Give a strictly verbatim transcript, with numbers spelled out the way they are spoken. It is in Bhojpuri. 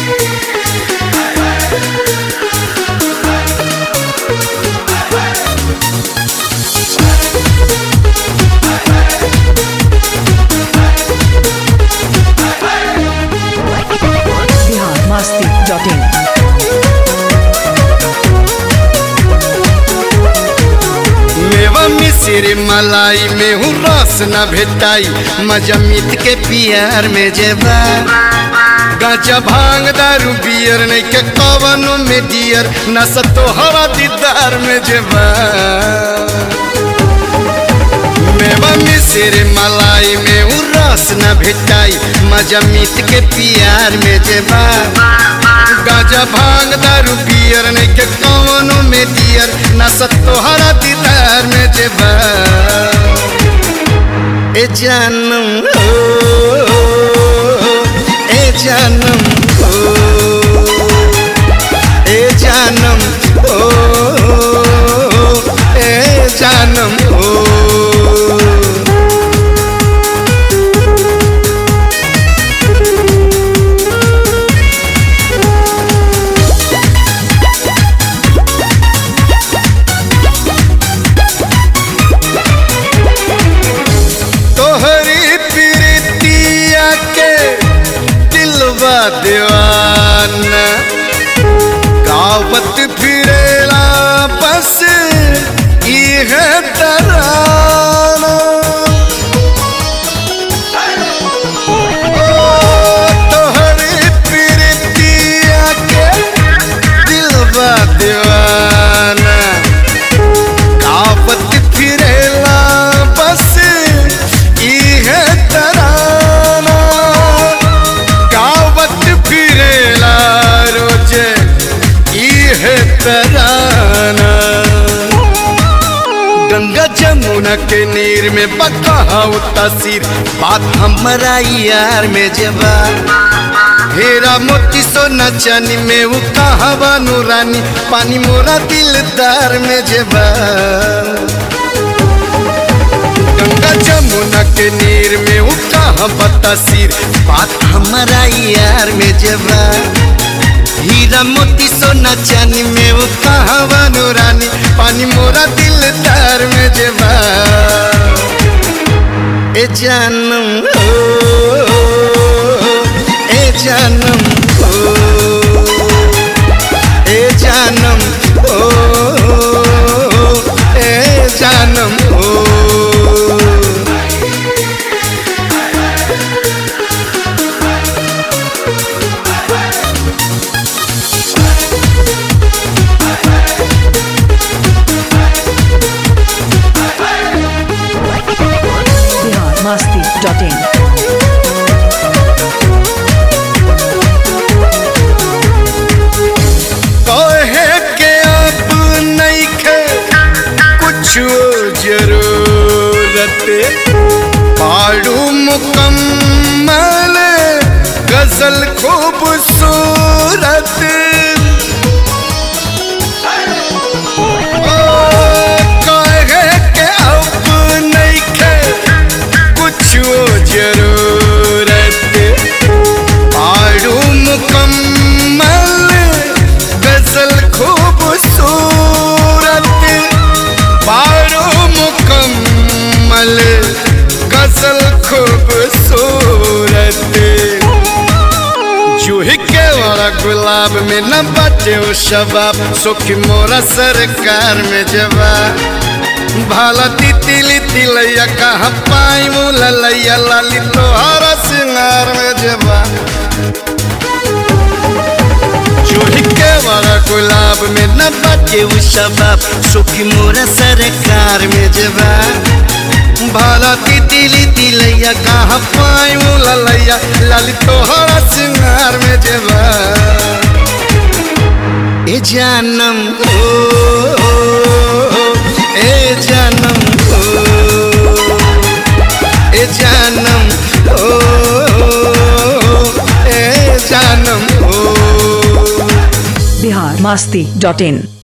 masti dot in मेवा मिसिर मलाई में हूँ रस न भेटाई मजा मीत के पियार में जेबा गांजा भांग दारू बियर नहीं के कवनो में डियर नशा तो हवा दीदार में जेबा मेवा मिसिर मलाई में हूँ रस न भेटाई मजा मीत के पियार में जेबा गांजा भांग दारू बियर नहीं के कवनो में डियर नशा तो हवा दीदार में जेबा ए जानम हो ए जानम हो ए जानम हो ए जानम हो दीवाना गावत फिरेला बस यह तराना तोहरी प्रीतिया के दिलवा दीवाना गावत फिरेला बस यह तराना तराना गंगा जमुना के नीर में बका तासीर बात हमारा यार में जबा हेरा मोती सोना चानी में वो कहावा नूरानी पानी मोरा दिलदार में जबा गंगा जमुना के नीर में वो कहावा तासीर बात हमारा यार में जबा हीरा मोती सोना चानी में वो कहावा नूरानी पानी मोरा दिलदार में जेबा ए जानम हो ए जानम हो ए जानम हो ए जानम हो masti dot in कहे के अब नहीं खे कुछ जरूरत पाड़ू मुकम्मल गजल खूबसूरत जरूरत पाड़ू मुकम्मल गजल खूबसूरत पाड़ू मुकम्मल गजल खूबसूरत जूही के वाला गुलाब में न बचे वो शबाब सुखी मोरा सरकार में जवाब भाला तितली तिलैया कहाँ पाई मुलैया लाली तोहरा सिंगार में जबा जूही के वाला गुलाब में न बचे वो शबाब सुखी मोरा सरकार में जबा भाला तितली तिलैया कहाँ पाई मुलैया लाली तोहरा सिंगार में जबा ए जानम हो ए जानम हो ए जानम हो ए जानम हो बिहार masti dot in